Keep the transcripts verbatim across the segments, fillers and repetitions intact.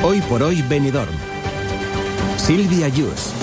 Hoy por hoy Benidorm. Silvia Yus.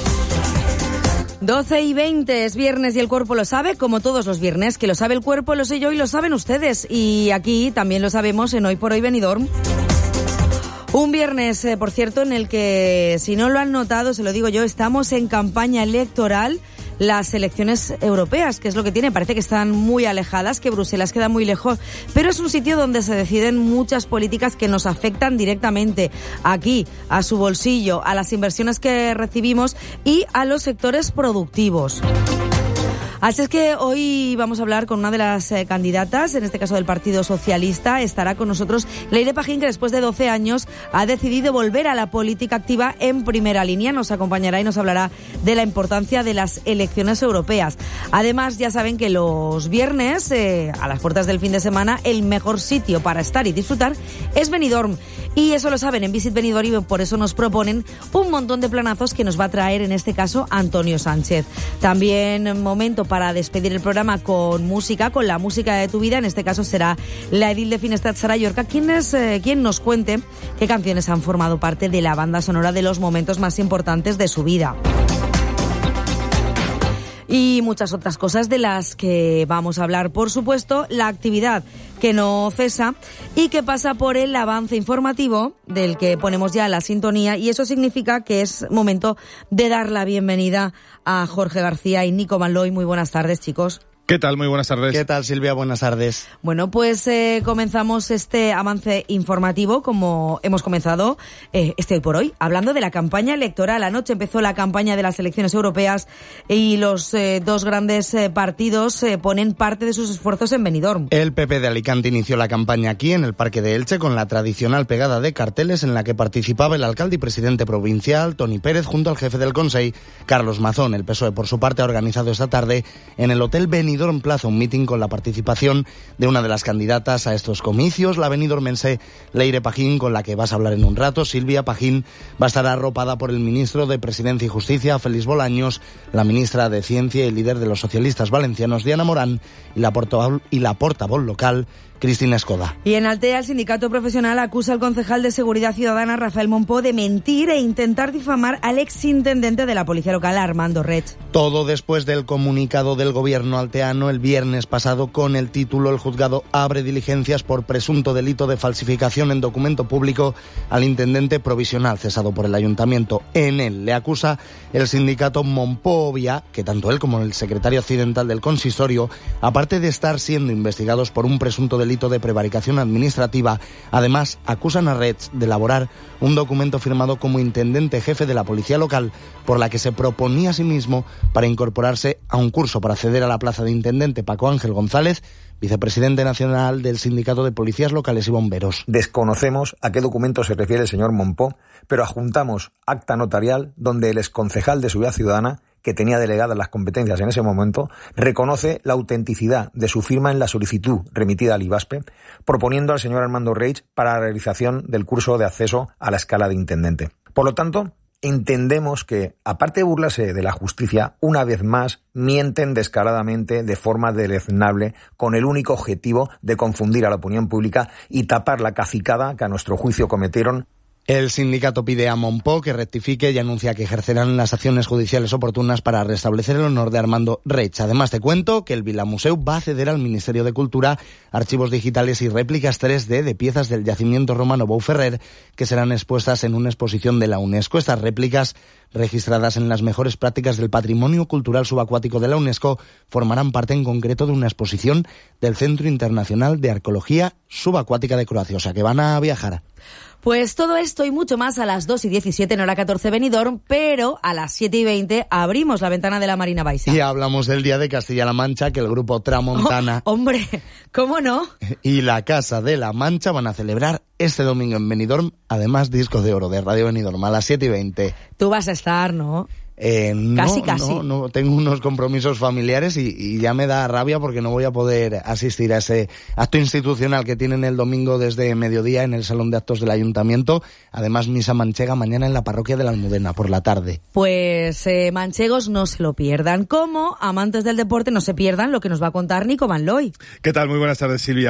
doce y veinte, es viernes y el cuerpo lo sabe, como todos los viernes, que lo sabe el cuerpo, lo sé yo y lo saben ustedes. Y aquí también lo sabemos en Hoy por hoy Benidorm. Un viernes, eh, por cierto, en el que, si no lo han notado, se lo digo yo, estamos en campaña electoral. Las elecciones europeas, que es lo que tiene, parece que están muy alejadas, que Bruselas queda muy lejos, pero es un sitio donde se deciden muchas políticas que nos afectan directamente aquí, a su bolsillo, a las inversiones que recibimos y a los sectores productivos. Así es que hoy vamos a hablar con una de las eh, candidatas, en este caso del Partido Socialista. Estará con nosotros Leire Pajín, que después de doce años ha decidido volver a la política activa en primera línea. Nos acompañará y nos hablará de la importancia de las elecciones europeas. Además, ya saben que los viernes, eh, a las puertas del fin de semana, el mejor sitio para estar y disfrutar es Benidorm. Y eso lo saben en Visit Benidorm, y por eso nos proponen un montón de planazos que nos va a traer, en este caso, Antonio Sánchez. También momento para despedir el programa con música, con la música de tu vida. En este caso será la edil de Finestrat, Sara Llorca, quien, es, eh, quien nos cuente qué canciones han formado parte de la banda sonora de los momentos más importantes de su vida. Y muchas otras cosas de las que vamos a hablar. Por supuesto, la actividad que no cesa y que pasa por el avance informativo del que ponemos ya la sintonía, y eso significa que es momento de dar la bienvenida a Jorge García y Nico Manloy. Muy buenas tardes, chicos. ¿Qué tal? Muy buenas tardes. ¿Qué tal, Silvia? Buenas tardes. Bueno, pues eh, comenzamos este avance informativo, como hemos comenzado eh, este Hoy por Hoy, hablando de la campaña electoral. Anoche empezó la campaña de las elecciones europeas y los eh, dos grandes eh, partidos eh, ponen parte de sus esfuerzos en Benidorm. El P P de Alicante inició la campaña aquí, en el Parque de Elche, con la tradicional pegada de carteles en la que participaba el alcalde y presidente provincial, Toni Pérez, junto al jefe del Consell, Carlos Mazón. El P S O E, por su parte, ha organizado esta tarde en el Hotel Benidorm Benidorm Plaza un mitin con la participación de una de las candidatas a estos comicios, la benidormense Leire Pajín, con la que vas a hablar en un rato. Silvia Pajín va a estar arropada por el ministro de Presidencia y Justicia, Félix Bolaños, la ministra de Ciencia y líder de los socialistas valencianos, Diana Morán, y la portavoz, y la portavoz local, Cristina Escoda. Y en Altea, el sindicato profesional acusa al concejal de Seguridad Ciudadana, Rafael Monpó, de mentir e intentar difamar al exintendente de la policía local, Armando Reig. Todo después del comunicado del gobierno alteano el viernes pasado con el título: el juzgado abre diligencias por presunto delito de falsificación en documento público al intendente provisional cesado por el ayuntamiento. En él le acusa el sindicato Monpovia, que tanto él como el secretario accidental del consistorio, aparte de estar siendo investigados por un presunto delito delito de prevaricación administrativa, además acusan a Reig de elaborar un documento firmado como intendente jefe de la policía local, por la que se proponía a sí mismo para incorporarse a un curso para acceder a la plaza de intendente. Paco Ángel González, vicepresidente nacional del Sindicato de Policías Locales y Bomberos. Desconocemos a qué documento se refiere el señor Monpó, pero adjuntamos acta notarial donde el exconcejal de Seguridad Ciudadana, que tenía delegadas las competencias en ese momento, reconoce la autenticidad de su firma en la solicitud remitida al IBASPE, proponiendo al señor Armando Reig para la realización del curso de acceso a la escala de intendente. Por lo tanto, entendemos que, aparte de burlarse de la justicia, una vez más mienten descaradamente, de forma deleznable, con el único objetivo de confundir a la opinión pública y tapar la cacicada que a nuestro juicio cometieron. El sindicato pide a Monpó que rectifique y anuncia que ejercerán las acciones judiciales oportunas para restablecer el honor de Armando Reig. Además, te cuento que el Vilamuseu va a ceder al Ministerio de Cultura archivos digitales y réplicas tres D de piezas del yacimiento romano Bouferrer, que serán expuestas en una exposición de la UNESCO. Estas réplicas, registradas en las mejores prácticas del patrimonio cultural subacuático de la UNESCO, formarán parte en concreto de una exposición del Centro Internacional de Arqueología Subacuática de Croacia, o sea que van a viajar. Pues todo esto y mucho más a las dos y diecisiete en hora catorce Benidorm, pero a las siete y veinte abrimos la ventana de la Marina Baixa. Y hablamos del Día de Castilla-La Mancha, que el grupo Tramontana... Oh, hombre, ¿cómo no? Y la Casa de la Mancha van a celebrar este domingo en Benidorm, además disco de oro de Radio Benidorm a las siete y veinte. Tú vas a estar, ¿no? Eh, no, casi, casi. No, no, tengo unos compromisos familiares y, y ya me da rabia porque no voy a poder asistir a ese acto institucional que tienen el domingo desde mediodía en el Salón de Actos del Ayuntamiento. Además, misa manchega mañana en la parroquia de la Almudena por la tarde. Pues eh, manchegos no se lo pierdan. Como amantes del deporte no se pierdan lo que nos va a contar Nico Manloy. ¿Qué tal? Muy buenas tardes, Silvia.